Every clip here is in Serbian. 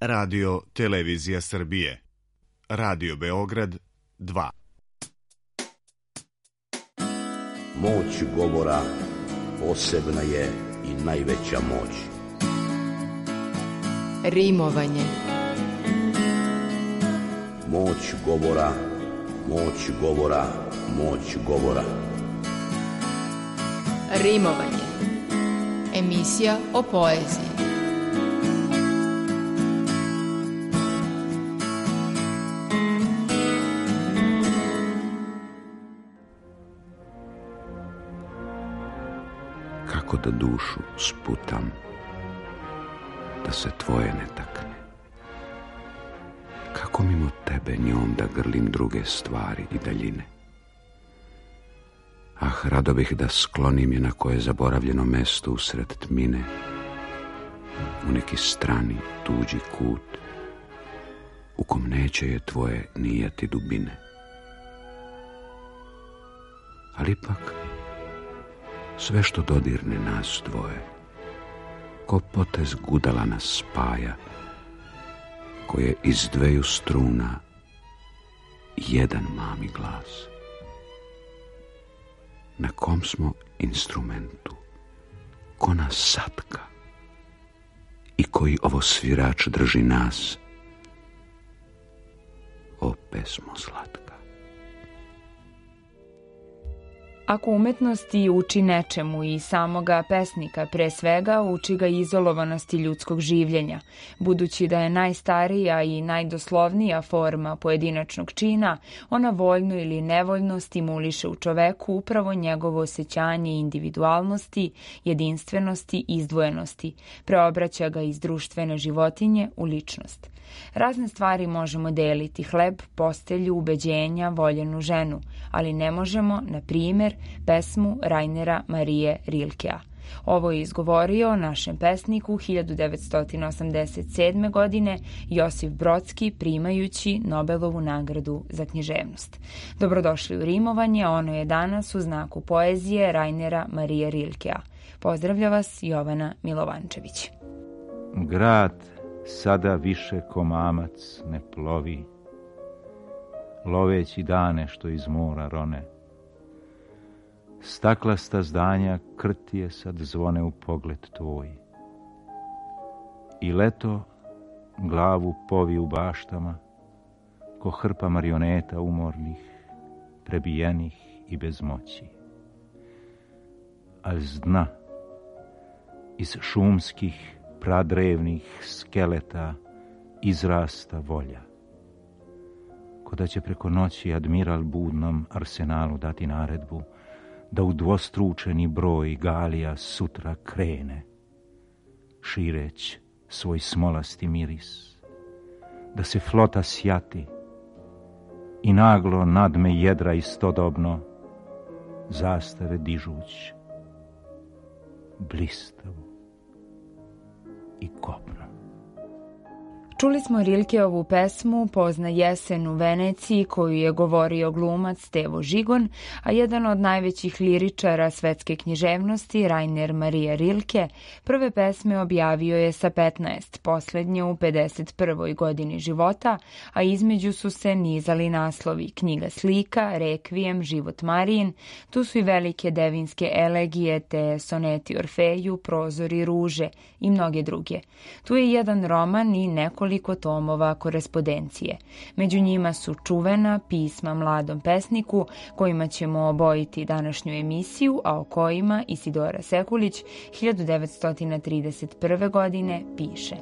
Radio Televizija Srbije. Radio Beograd 2. Moć govora posebna je i najveća moć. Rimovanje. Moć govora, moć govora, moć govora. Rimovanje. Emisija o poeziji. Kako da dušu sputam, da se tvoje ne takne? Kako mimo tebe njom da grlim druge stvari i daljine? Ah, rado bih da sklonim je na koje zaboravljeno mesto usred tmine, u neki strani tuđi kut, u kom neće je tvoje nijati dubine. Ali ipak, sve što dodirne nas dvoje, ko potez gudala nas spaja, koje iz dveju struna jedan mami glas. Na kom smo instrumentu, ko nas satka i koji ovo svirač drži nas, o pesmo slatka. Ako umetnosti uči nečemu i samoga pesnika, pre svega uči ga izolovanosti ljudskog življenja, budući da je najstarija i najdoslovnija forma pojedinačnog čina, ona voljno ili nevoljno stimuliše u čoveku upravo njegovo osjećanje individualnosti, jedinstvenosti i izdvojenosti, preobraća ga iz društvene životinje u ličnost. Razne stvari možemo deliti, hleb, postelju, ubeđenja, voljenu ženu, ali ne možemo, na primjer, pesmu Rainera Marije Rilkea. Ovo je izgovorio našem pesniku 1987. godine Josif Brodski, primajući Nobelovu nagradu za književnost. Dobrodošli u rimovanje, ono je danas u znaku poezije Rainera Marije Rilkea. Pozdravlja vas Jovana Milovančević. Grad sada više ko mamac ne plovi, loveći dane što iz mora rone. Staklasta zdanja krtije sad zvone u pogled tvoj. I leto glavu povi u baštama, ko hrpa marioneta umornih, prebijenih i bez moći. A z dna, iz šumskih pradrevnih skeleta izrasta volja, ko da će preko noći admiral budnom arsenalu dati naredbu da u dvostručeni broj galija sutra krene, šireć svoj smolasti miris, da se flota sjati i naglo nadme jedra istodobno, zastave dižuć, blistavu i kopno. Čuli smo Rilkeovu pesmu Pozna jesen u Veneciji, koju je govorio glumac Stevo Žigon, a jedan od najvećih liričara svetske književnosti, Rainer Maria Rilke, prve pesme objavio je sa 15, poslednje u 51. godini života, a između su se nizali naslovi Knjiga slika, Rekvijem, Život Marijin, tu su i velike devinske elegije te soneti Orfeju, Prozori ruže i mnoge druge. Tu je jedan roman i nekoliko tomova korespondencije. Među njima su čuvena pisma mladom pesniku, kojima ćemo obojiti današnju emisiju, a o kojima Isidora Sekulić 1931. godine piše.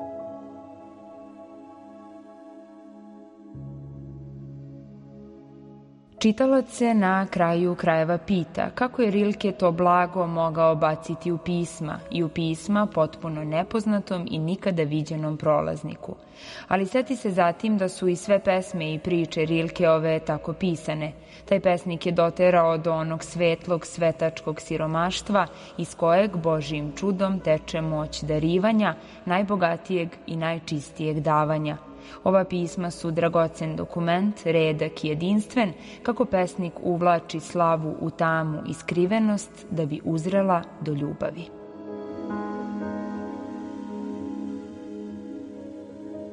Čitalac se na kraju krajeva pita kako je Rilke to blago mogao baciti u pisma i u pisma potpuno nepoznatom i nikada viđenom prolazniku. Ali seti se zatim da su i sve pesme i priče Rilkeove tako pisane. Taj pesnik je doterao do onog svetlog svetačkog siromaštva iz kojeg Božijim čudom teče moć darivanja, najbogatijeg i najčistijeg davanja. Ova pisma su dragocen dokument, redak i jedinstven, kako pesnik uvlači slavu u tamu i skrivenost da bi uzrela do ljubavi.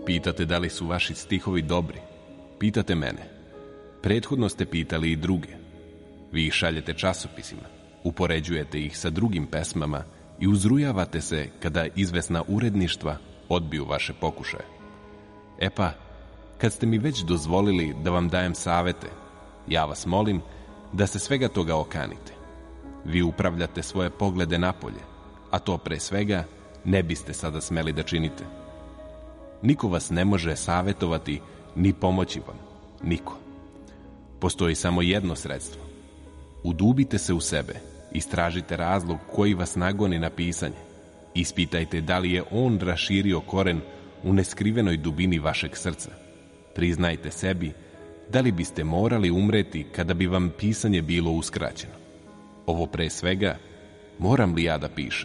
Pitate da li su vaši stihovi dobri. Pitate mene. Prethodno ste pitali i druge. Vi ih šaljete časopisima, upoređujete ih sa drugim pesmama i uzrujavate se kada izvesna uredništva odbiju vaše pokušaje. E pa, kad ste mi već dozvolili da vam dajem savete, ja vas molim da se svega toga okanite. Vi upravljate svoje poglede napolje, a to pre svega ne biste sada smeli da činite. Niko vas ne može savetovati ni pomoći vam. Niko. Postoji samo jedno sredstvo. Udubite se u sebe, istražite razlog koji vas nagoni na pisanje. Ispitajte da li je on raširio koren u neskrivenoj dubini vašeg srca. Priznajte sebi da li biste morali umreti kada bi vam pisanje bilo uskraćeno. Ovo pre svega, moram li ja da pišem?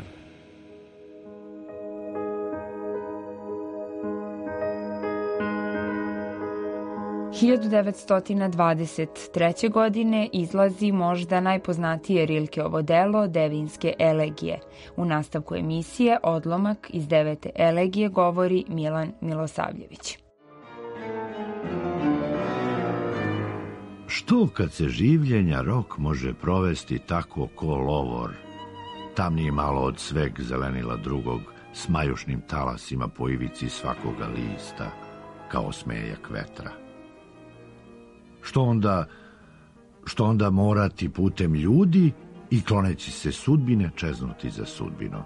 – 1923. godine izlazi možda najpoznatije Rilkeovo delo Devinske elegije. U nastavku emisije odlomak iz 9. elegije govori Milan Milosavljević. Što kad se življenja rok može provesti tako ko lovor, tamnije malo od sveg zelenila drugog, s majušnim talasima po ivici svakoga lista, kao smejak vetra. Što onda morati putem ljudi i kloneći se sudbine čeznuti za sudbino?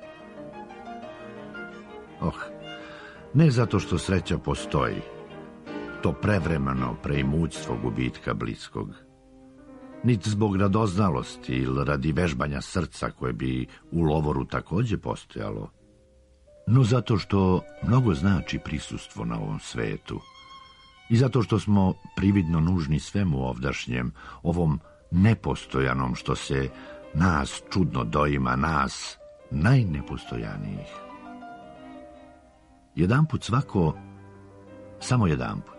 Ne zato što sreća postoji, to prevremeno preimućstvo gubitka bliskog, niti zbog radoznalosti ili radi vežbanja srca koje bi u lovoru takođe postojalo, no zato što mnogo znači prisustvo na ovom svetu i zato što smo prividno nužni svemu ovdašnjem, ovom nepostojanom što se nas čudno doima, nas najnepostojanijih. Jedanput svako, samo jedanput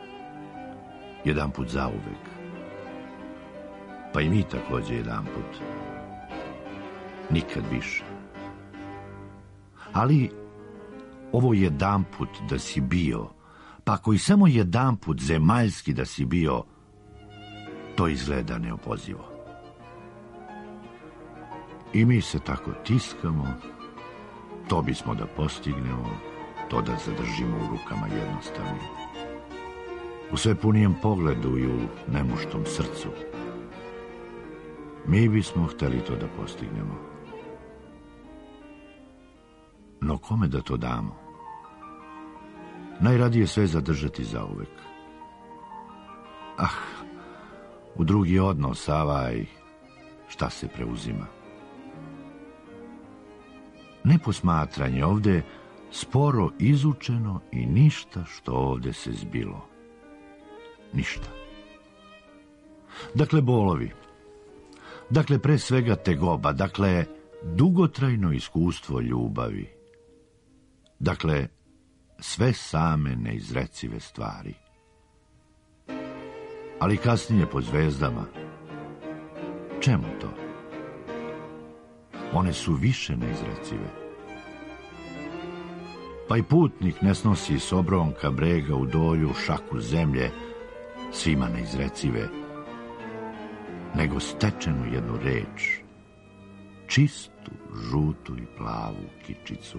zauvek, pa i mi takođe jedanput, nikad više. Ali ovo jedanput da si bio, pa ako i samo jedanput zemaljski da si bio, to izgleda neopozivo. I mi se tako tiskamo, to bismo da postignemo, to da zadržimo u rukama jednostavnim, u sve punijem pogledu i u nemuštom srcu. Mi bismo hteli to da postignemo. No kome da to damo? Najradije sve zadržati zauvek. U drugi odnos, šta se preuzima? Neposmatranje ovde sporo izučeno i ništa što ovde se zbilo. Ništa. Dakle, bolovi. Dakle, pre svega tegoba. Dakle, dugotrajno iskustvo ljubavi. Dakle, sve same neizrecive stvari. Ali kasnije po zvezdama. Čemu to? One su više neizrecive. Pa i putnik ne snosi s obronka brega u dolju šaku zemlje, svima neizrecive, nego stečenu jednu reč, čistu, žutu i plavu kičicu.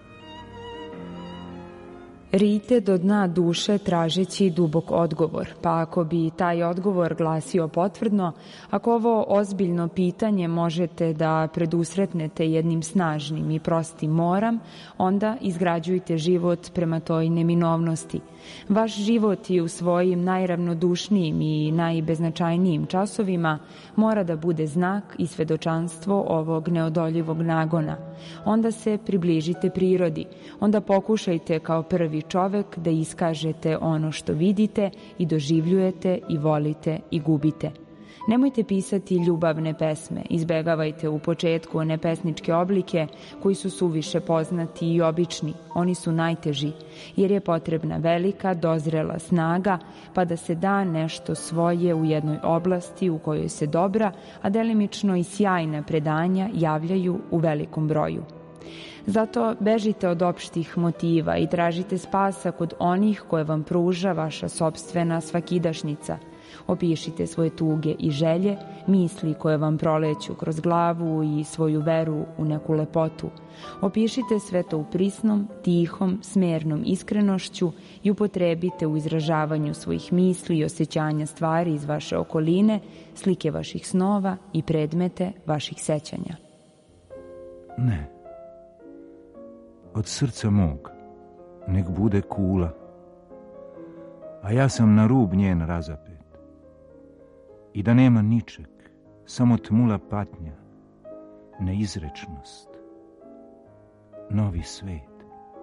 Rite do dna duše tražeći dubok odgovor, pa ako bi taj odgovor glasio potvrdno, ako ovo ozbiljno pitanje možete da predusretnete jednim snažnim i prostim moram, onda izgrađujte život prema toj neminovnosti. Vaš život i u svojim najravnodušnijim i najbeznačajnijim časovima mora da bude znak i svedočanstvo ovog neodoljivog nagona. Onda se približite prirodi, onda pokušajte kao prvi čovek da iskažete ono što vidite i doživljujete i volite i gubite. Nemojte pisati ljubavne pesme, izbegavajte u početku one pesničke oblike koji su suviše poznati i obični, oni su najteži, jer je potrebna velika, dozrela snaga, pa da se da nešto svoje u jednoj oblasti u kojoj se dobra, a delimično i sjajna predanja javljaju u velikom broju. Zato bežite od opštih motiva i tražite spasa kod onih koje vam pruža vaša sopstvena svakidašnjica. Opišite svoje tuge i želje, misli koje vam proleću kroz glavu i svoju veru u neku lepotu. Opišite sve to u prisnom, tihom, smernom iskrenošću i upotrebite u izražavanju svojih misli i osjećanja stvari iz vaše okoline, slike vaših snova i predmete vaših sećanja. Ne. Od srca mog nek bude kula, a ja sam na rub njen razapet. I da nema ničeg, samo tmula patnja, neizrečnost, novi svet.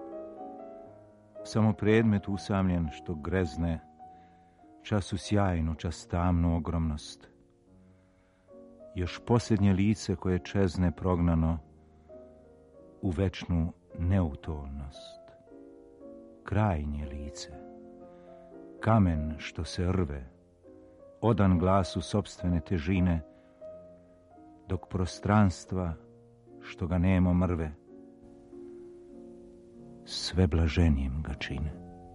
Samo predmet usamljen što grezne, času sjajnu, čas tamnu ogromnost. Još posljednje lice koje čezne prognano u večnu neutolnost. Krajnje lice, kamen što se rve, odan glasu sopstvene težine, dok prostranstva što ga nemo mrve, sve blaženijim ga čine.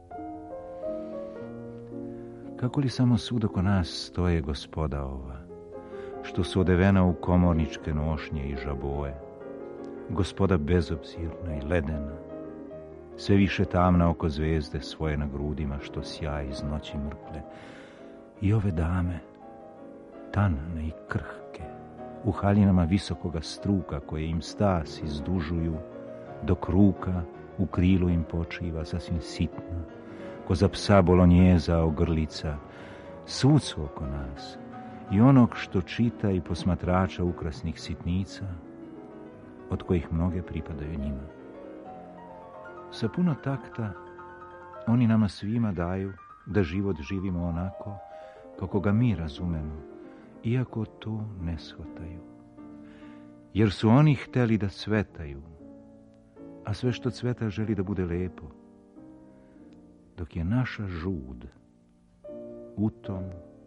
Kako li samo svud oko nas stoje gospoda ova, što su odevena u komorničke nošnje i žaboje, gospoda bezobzirna i ledena, sve više tamna oko zvezde svoje na grudima što sjaj iz noći mrkle, i ove dame, tanane i krhke, u haljinama visokoga struka koje im stas izdužuju, dok ruka u krilu im počiva sasvim sitna, ko za psa bolonjeza ogrlica, svud su oko nas, i onog što čita i posmatrača ukrasnih sitnica, od kojih mnoge pripadaju njima. Sa puno takta oni nama svima daju da život živimo onako kako ga mi razumemo, iako to ne shvataju. Jer su oni hteli da cvetaju, a sve što cveta želi da bude lepo, dok je naša žud u tom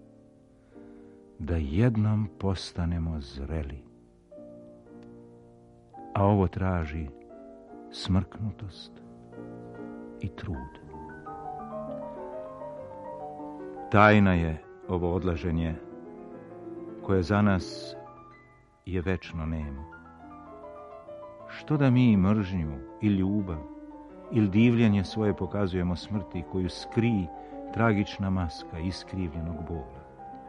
da jednom postanemo zreli. A ovo traži smrknutost i trud. Tajna je ovo odlaženje koje za nas je večno nemo. Što da mi mržnju i ljubav ili divljenje svoje pokazujemo smrti koju skri tragična maska iskrivljenog bola.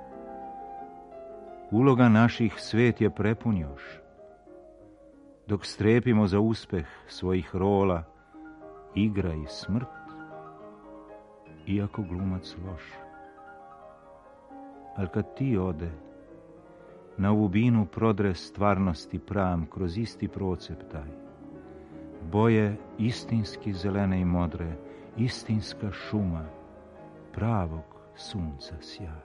Uloga naših svet je prepun još, dok strepimo za uspeh svojih rola, igra i smrt, iako glumac loš. Ali kad ti ode, na ovu binu prodre stvarnosti pram kroz isti procep taj. Boje istinski zelene i modre, istinska šuma, pravog sunca sjaj.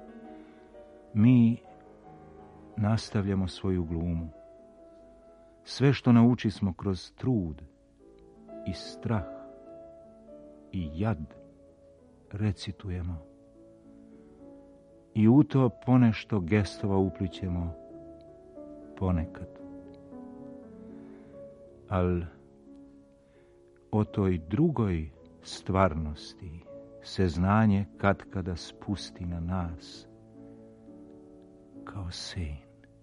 Mi nastavljamo svoju glumu. Sve što naučismo kroz trud i strah i jad recitujemo. I u to ponešto gestova uplićemo ponekad. Al o toj drugoj stvarnosti se znanje katkada spusti na nas kao sen.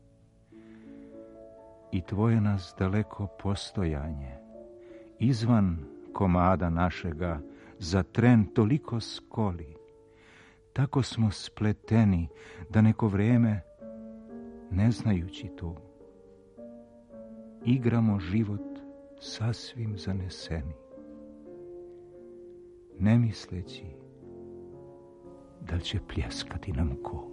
I tvoje nas daleko postojanje, izvan komada našega, za tren toliko skoli, tako smo spleteni da neko vreme, ne znajući to, igramo život sasvim zaneseni, ne misleći da će pljeskati nam ko.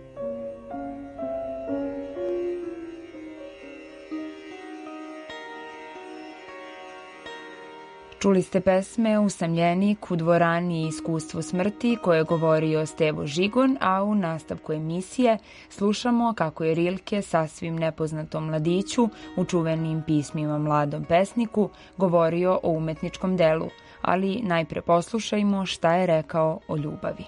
Čuli ste pesme Usamljenik, U dvorani i Iskustvo smrti koje je govorio Stevo Žigon, a u nastavku emisije slušamo kako je Rilke sasvim nepoznatom mladiću u čuvenim pismima Mladom pesniku govorio o umetničkom delu, ali najpre poslušajmo šta je rekao o ljubavi.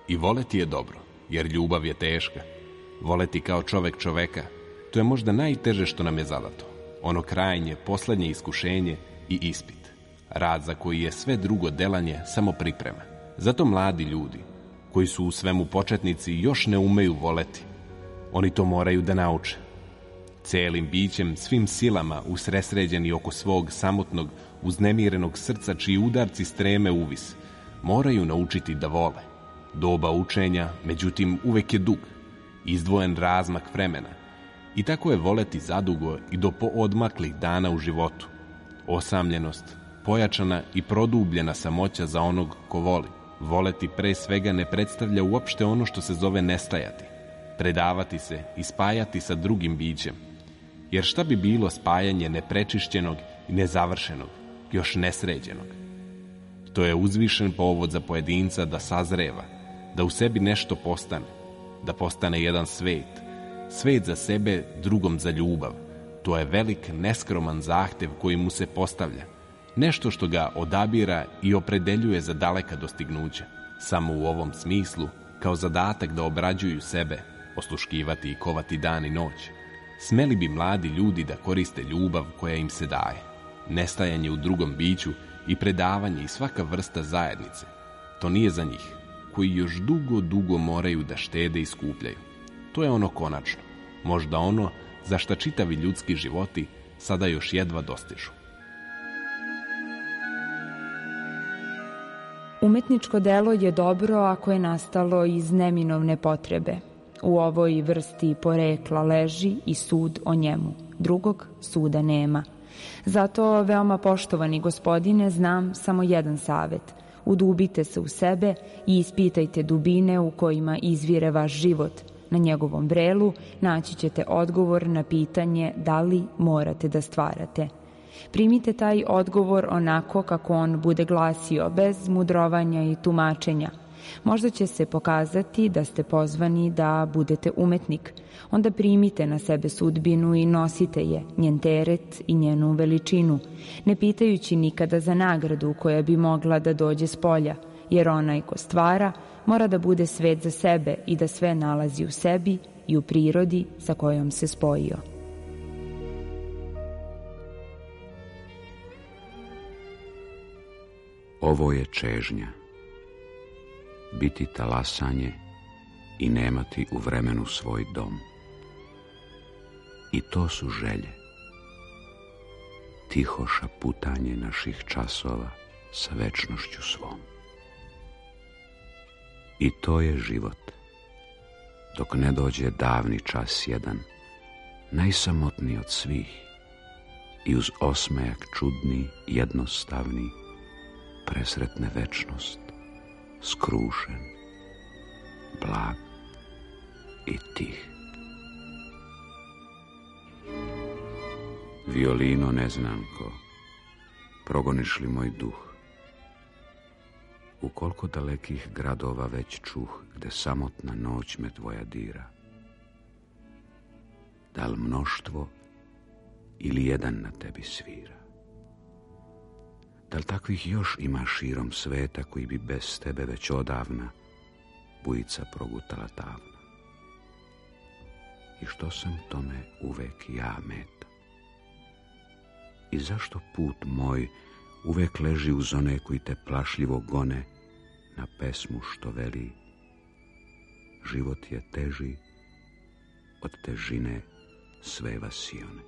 I voleti je dobro, jer ljubav je teška. Voleti kao čovek čoveka, to je možda najteže što nam je zadato. Ono krajnje, poslednje iskušenje i ispit. Rad za koji je sve drugo delanje samo priprema. Zato mladi ljudi, koji su u svemu početnici, još ne umeju voleti. Oni to moraju da nauče. Celim bićem, svim silama usresređeni oko svog samotnog, uznemirenog srca, čiji udarci streme uvis, moraju naučiti da vole. Doba učenja, međutim, uvek je dug, izdvojen razmak vremena. I tako je voleti zadugo i do poodmaklih dana u životu. Osamljenost, pojačana i produbljena samoća za onog ko voli. Voleti pre svega ne predstavlja uopšte ono što se zove nestajati. Predavati se i spajati sa drugim bićem. Jer šta bi bilo spajanje neprečišćenog i nezavršenog, još nesređenog? To je uzvišen povod za pojedinca da sazreva, da u sebi nešto postane, da postane jedan svet. Svet za sebe, drugom za ljubav. To je velik, neskroman zahtev koji mu se postavlja. Nešto što ga odabira i opredeljuje za daleka dostignuća. Samo u ovom smislu, kao zadatak da obrađuju sebe, osluškivati i kovati dan i noć. Smeli bi mladi ljudi da koriste ljubav koja im se daje. Nestajanje u drugom biću i predavanje i svaka vrsta zajednice. To nije za njih, koji još dugo moraju da štede i skupljaju. To je ono konačno, možda ono za šta čitavi ljudski životi sada još jedva dostižu. Umetničko delo je dobro ako je nastalo iz neminovne potrebe. U ovoj vrsti porekla leži i sud o njemu. Drugog suda nema. Zato, veoma poštovani gospodine, znam samo jedan savet. Udubite se u sebe i ispitajte dubine u kojima izvire vaš život. Na njegovom vrelu naći ćete odgovor na pitanje da li morate da stvarate. Primite taj odgovor onako kako on bude glasio, bez mudrovanja i tumačenja. Možda će se pokazati da ste pozvani da budete umetnik. Onda primite na sebe sudbinu i nosite je, njen teret i njenu veličinu, ne pitajući nikada za nagradu koja bi mogla da dođe s polja, jer onaj ko stvara mora da bude svet za sebe i da sve nalazi u sebi i u prirodi sa kojom se spojio. Ovo je čežnja. Biti talasanje i nemati u vremenu svoj dom. I to su želje. Tiho šaputanje naših časova sa večnošću svom. I to je život. Dok ne dođe davni čas jedan, najsamotniji od svih, i uz osmejak čudni, jednostavni, presretne večnost, skrušen, blag i tih. Violino neznanko, progoniš li moj duh? U koliko dalekih gradova već čuh, gde samotna noć me tvoja dira? Da li mnoštvo ili jedan na tebi svira? Da li takvih još ima širom sveta koji bi bez tebe već odavna bujica progutala tavna? I što sam tome uvek ja meta? I zašto put moj uvek leži uz one koji te plašljivo gone na pesmu što veli: život je teži od težine sve vasione.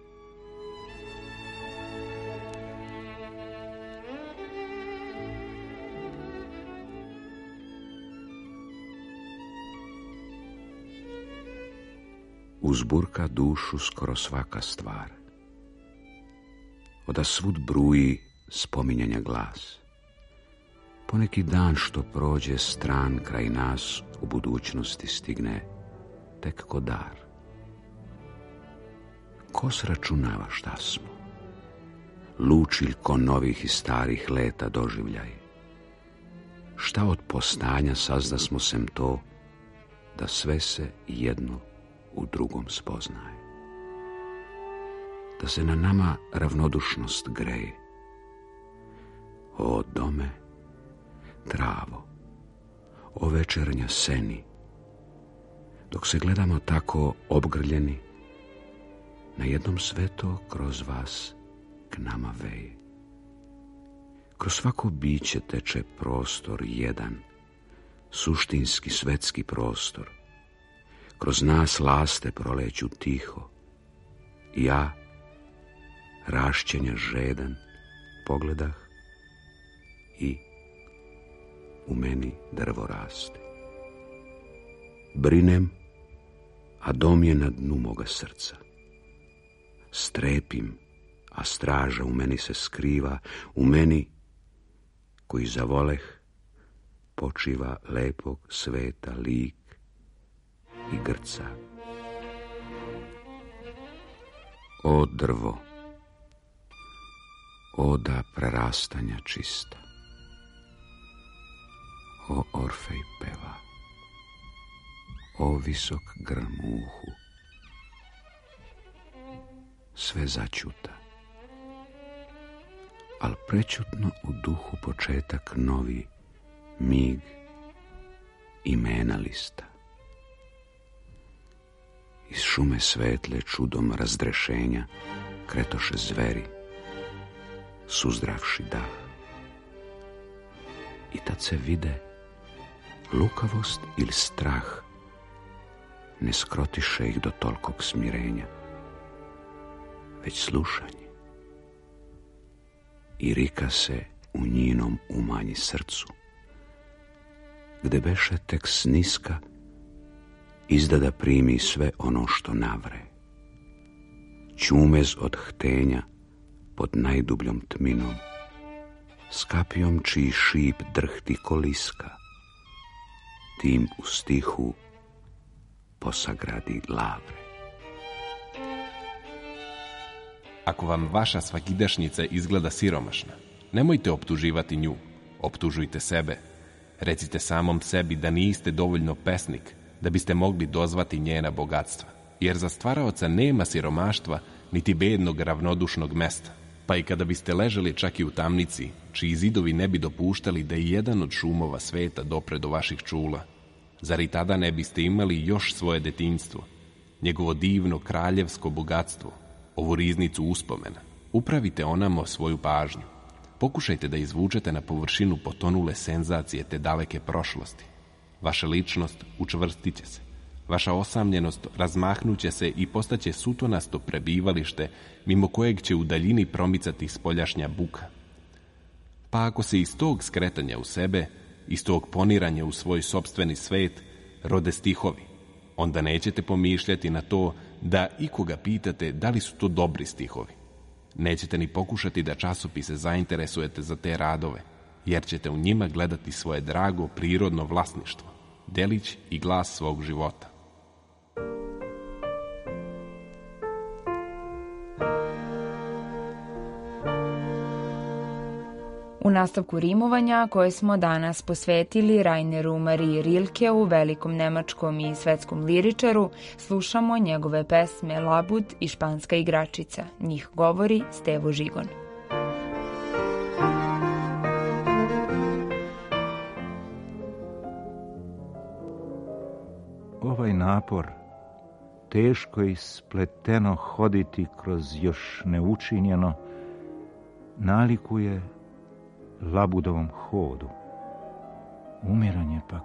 Uzburka dušu skoro svaka stvar. Oda svud bruji spominjanja glas. Poneki dan što prođe stran kraj nas u budućnosti stigne tek ko dar. Ko sračunava šta smo? Lučiljko novih i starih leta doživljaj. Šta od postanja sazda smo sem to da sve se jedno u drugom spoznaje. Da se na nama ravnodušnost greje. O dome, travo, o večernja seni, dok se gledamo tako obgrljeni, na jednom sveto kroz vas k nama veje. Kroz svako biće teče prostor jedan, suštinski svetski prostor. Kroz nas laste proleću tiho. Ja, rašćenja žedan, pogledah i u meni drvo raste. Brinem, a dom je na dnu moga srca. Strepim, a straža u meni se skriva, u meni koji zavoleh počiva lepog sveta lik i grca. O drvo, oda prerastanja čista, o Orfej peva, o visok grm u uhu, sve začuta, al prećutno u duhu početak novi, mig imena lista. Iz šume svetle čudom razdrešenja kretoše zveri, suzdravši dah. I tad se vide lukavost ili strah, ne skrotiše ih do tolkog smirenja, već slušanje. I rika se u njinom umanji srcu, gde beše tek sniska izda da primi sve ono što navre. Ćumez od htenja pod najdubljom tminom, s kapijom čiji šip drhti koliska, tim u stihu posagradi lavre. Ako vam vaša svakidašnjica izgleda siromašna, nemojte optuživati nju, optužujte sebe. Recite samom sebi da niste dovoljno pesnik da biste mogli dozvati njena bogatstva, jer za stvaraoca nema siromaštva niti bednog ravnodušnog mesta. Pa i kada biste ležali čak i u tamnici, čiji zidovi ne bi dopuštali da i jedan od šumova sveta dopre do vaših čula, zar i tada ne biste imali još svoje detinjstvo, njegovo divno kraljevsko bogatstvo, ovu riznicu uspomena? Upravite onamo svoju pažnju. Pokušajte da izvučete na površinu potonule senzacije te daleke prošlosti. Vaša ličnost učvrstit će se. Vaša osamljenost razmahnuće se i postaće sutonasto prebivalište mimo kojeg će u daljini promicati spoljašnja buka. Pa ako se iz tog skretanja u sebe, iz tog poniranja u svoj sopstveni svet rode stihovi, onda nećete pomišljati na to da ikoga pitate da li su to dobri stihovi. Nećete ni pokušati da časopise zainteresujete za te radove, jer ćete u njima gledati svoje drago prirodno vlasništvo, delić i glas svog života. U nastavku rimovanja koje smo danas posvetili Raineru Mariji Rilkeu, velikom nemačkom i svetskom liričaru, slušamo njegove pesme Labud i Španska igračica. Njih govori Stevo Žigon. Ovaj napor, teško i spleteno hoditi kroz još neučinjeno, nalikuje labudovom hodu. Umiranje pak,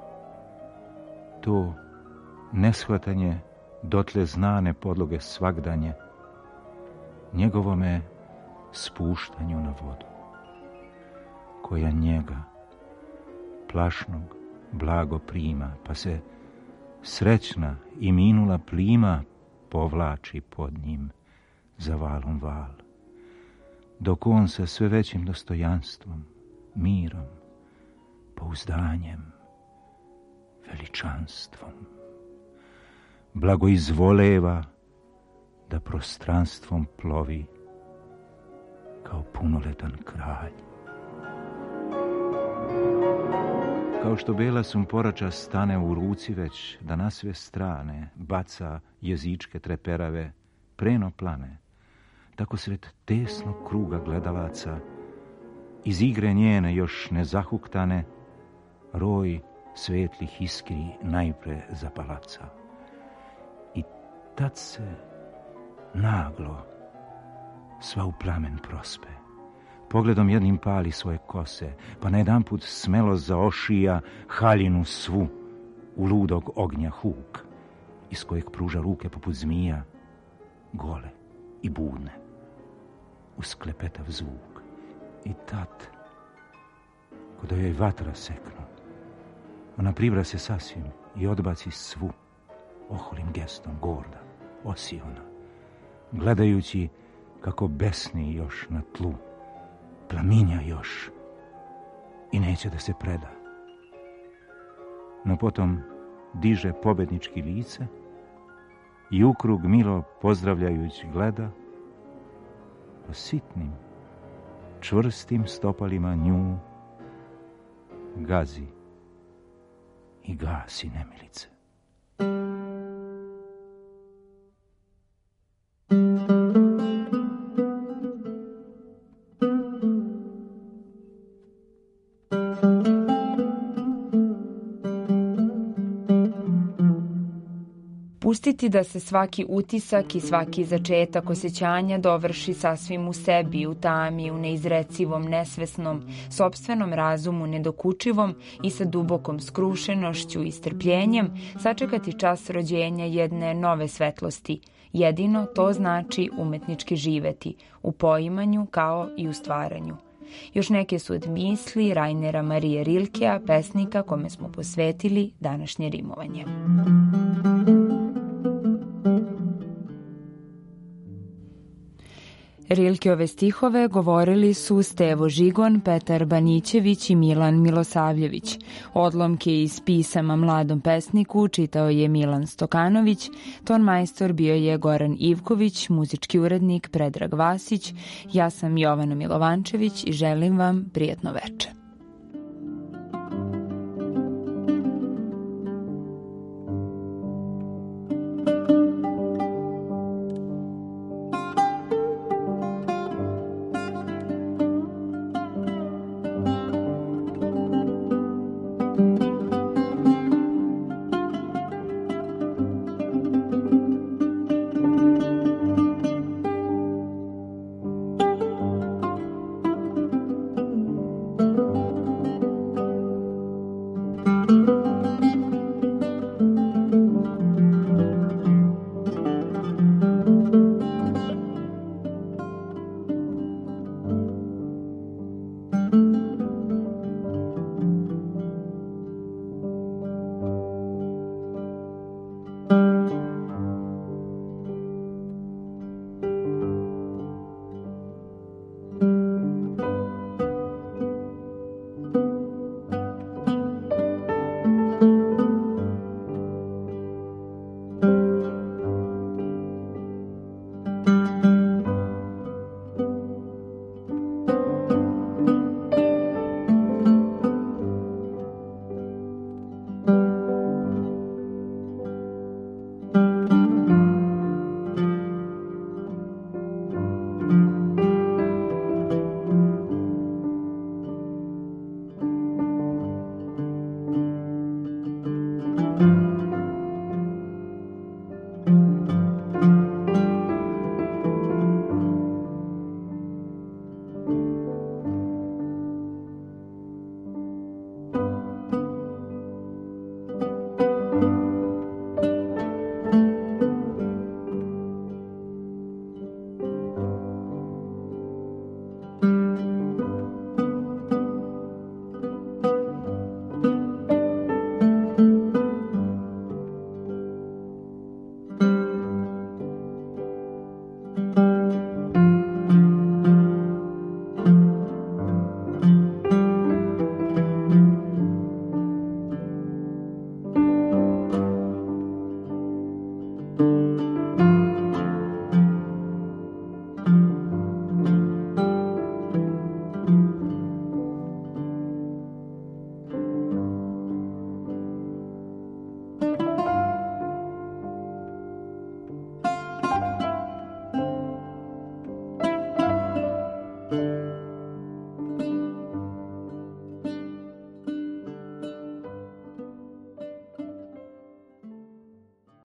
to neshvatanje dotle znane podloge svagdanje, njegovome spuštanju na vodu, koja njega, plašnog, blago prima, pa se srećna i minula plima povlači pod njim za valom val, dok on sa sve većim dostojanstvom, mirom, pouzdanjem, veličanstvom blagoizvoleva da prostranstvom plovi kao punoletan kralj. Kao što bela sumporača stane u ruci već da na sve strane baca jezičke treperave, preno plane, tako sred tesnog kruga gledalaca iz igre njene još ne zahuktane roj svetlih iskri najpre zapalaca. I tad se naglo sva u plamen prospe. Pogledom jednim pali svoje kose, pa najedanput smelo zaošija haljinu svu u ludog ognja huk, iz kojeg pruža ruke poput zmija, gole i budne, uz klepetav zvuk. I tad, kada joj vatra seknu, ona pribra se sasvim i odbaci svu, oholim gestom, gorda, osiona, gledajući kako besni još na tlu, plaminja još i neće da se preda. No potom diže pobednički lice i ukrug milo pozdravljajući gleda, po sitnim, čvrstim stopalima nju gazi i gasi nemilice. Pustiti da se svaki utisak i svaki začetak osjećanja dovrši sasvim u sebi, u tami, u neizrecivom, nesvesnom, sopstvenom razumu nedokučivom i sa dubokom skrušenošću i strpljenjem sačekati čas rođenja jedne nove svetlosti. Jedino to znači umetnički živeti, u poimanju kao i u stvaranju. Još neke su od misli Rainera Marije Rilkea, pesnika kome smo posvetili današnje rimovanje. Rilkeove stihove govorili su Stevo Žigon, Petar Banićević i Milan Milosavljević. Odlomke iz pisama mladom pesniku čitao je Milan Stokanović, ton majstor bio je Goran Ivković, muzički urednik Predrag Vasić, ja sam Jovana Milovančević i želim vam prijatno veče.